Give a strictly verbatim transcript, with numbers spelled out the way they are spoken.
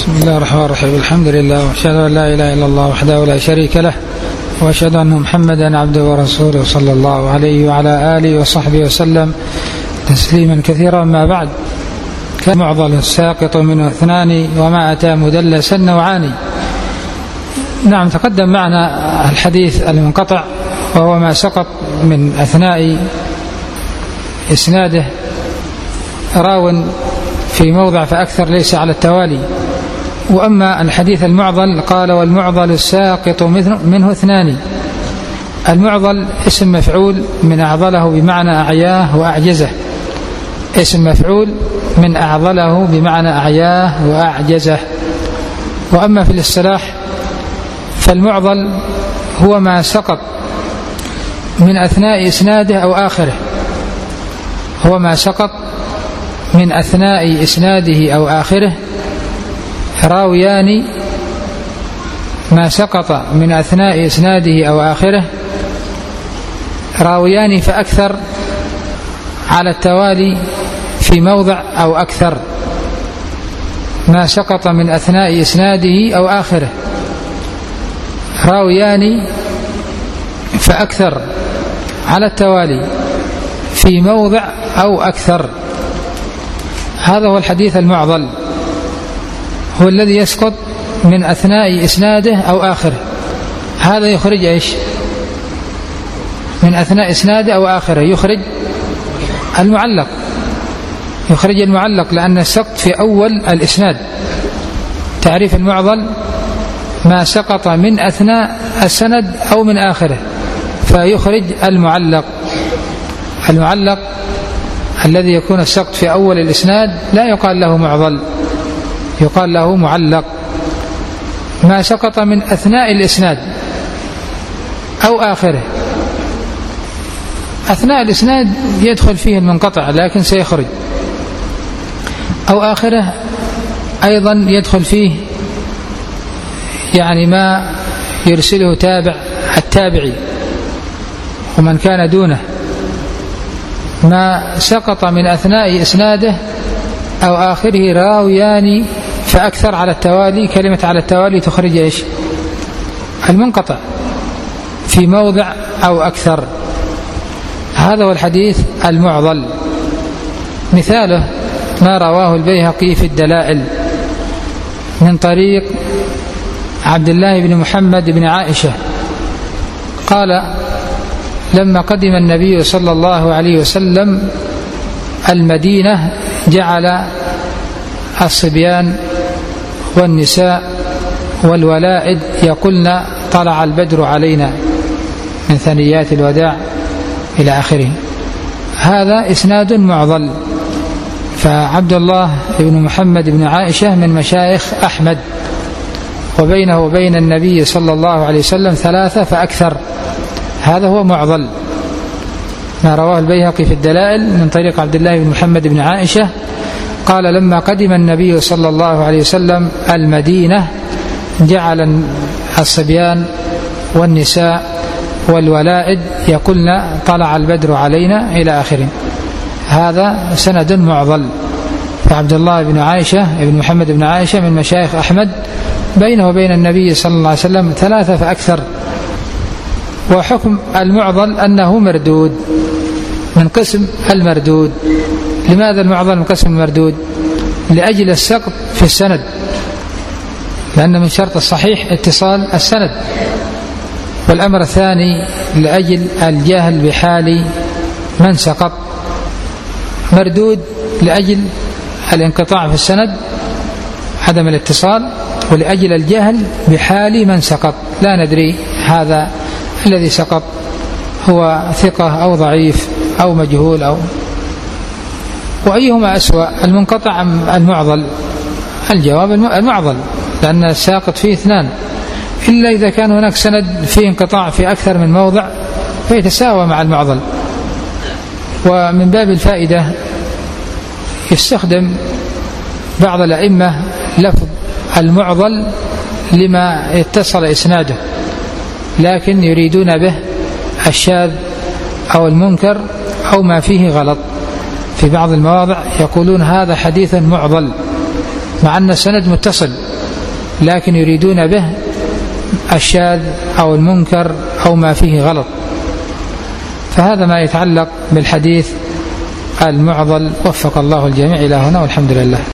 بسم الله الرحمن الرحيم. الحمد لله وأشهد أن لا إله إلا الله وحده لا شريك له وأشهد أن محمدا عبده ورسوله صلى الله عليه وعلى آله وصحبه وسلم تسليما كثيرا. ما بعد، كان معضل الساقط منه اثنان وما أتى مدلسا نوعان. نعم، تقدم معنا الحديث المنقطع وهو ما سقط من أثناء إسناده راو في موضع فأكثر ليس على التوالي. وأما الحديث المعضل قال: والمعضل الساقط منه اثنان. المعضل اسم مفعول من أعضله بمعنى أعياه وأعجزه، اسم مفعول من أعضله بمعنى أعياه وأعجزه. وأما في الاصطلاح فالمعضل هو ما سقط من أثناء إسناده أو آخره، هو ما سقط من أثناء إسناده أو آخره راويان، ما سقط من أثناء إسناده أو آخره راويان فأكثر على التوالي في موضع أو أكثر. ما سقط من أثناء إسناده أو آخره راويان فأكثر على التوالي في موضع أو أكثر. هذا هو الحديث المعضل، هو الذي يسقط من أثناء إسناده أو آخره. هذا يخرج إيش؟ من أثناء إسناده أو آخره يخرج المعلق، يخرج المعلق، لأن السقط في أول الإسناد. تعريف المعضل ما سقط من أثناء السند أو من آخره فيخرج المعلق. المعلق الذي يكون السقط في أول الإسناد لا يقال له معضل، يقال له معلق. ما سقط من أثناء الإسناد أو آخره، أثناء الإسناد يدخل فيه المنقطع لكن سيخرج، أو آخره أيضا يدخل فيه يعني ما يرسله تابع التابعي ومن كان دونه. ما سقط من أثناء إسناده أو آخره راويان فأكثر على التوالي. كلمة على التوالي تخرج إيش؟ المنقطع في موضع أو أكثر. هذا هو الحديث المعضل. مثاله ما رواه البيهقي في الدلائل من طريق عبد الله بن محمد بن عائشة قال: لما قدم النبي صلى الله عليه وسلم المدينة جعل الصبيان والنساء والولائد يقولن طلع البدر علينا من ثنيات الوداع إلى آخره. هذا إسناد معضل. فعبد الله بن محمد بن عائشة من مشايخ أحمد، وبينه وبين النبي صلى الله عليه وسلم ثلاثة فأكثر. هذا هو معضل. ما رواه البيهقي في الدلائل من طريق عبد الله بن محمد بن عائشة قال: لما قدم النبي صلى الله عليه وسلم المدينة جعل الصبيان والنساء والولائد يقولن طلع البدر علينا إلى آخره. هذا سند معضل. فعبد الله بن عائشة بن محمد بن عائشة من مشايخ أحمد، بينه وبين النبي صلى الله عليه وسلم ثلاثة فأكثر. وحكم المعضل أنه مردود، من قسم المردود. لماذا المعضل من قسم المردود؟ لأجل السقط في السند، لأن من شرط الصحيح اتصال السند. والأمر الثاني لأجل الجهل بحال من سقط. مردود لأجل الانقطاع في السند، عدم الاتصال، ولأجل الجهل بحال من سقط. لا ندري هذا الذي سقط هو ثقة أو ضعيف أو مجهول أو وأيهما أسوأ، المنقطع أم المعضل؟ الجواب المعضل، لأن الساقط فيه اثنان، إلا إذا كان هناك سند فيه انقطاع في أكثر من موضع فيتساوى مع المعضل. ومن باب الفائدة يستخدم بعض الأئمة لفظ المعضل لما اتصل إسناده، لكن يريدون به الشاذ أو المنكر أو ما فيه غلط. في بعض المواضع يقولون هذا حديث معضل مع أن السند متصل لكن يريدون به الشاذ أو المنكر أو ما فيه غلط. فهذا ما يتعلق بالحديث المعضل. وفق الله الجميع إلى هنا والحمد لله.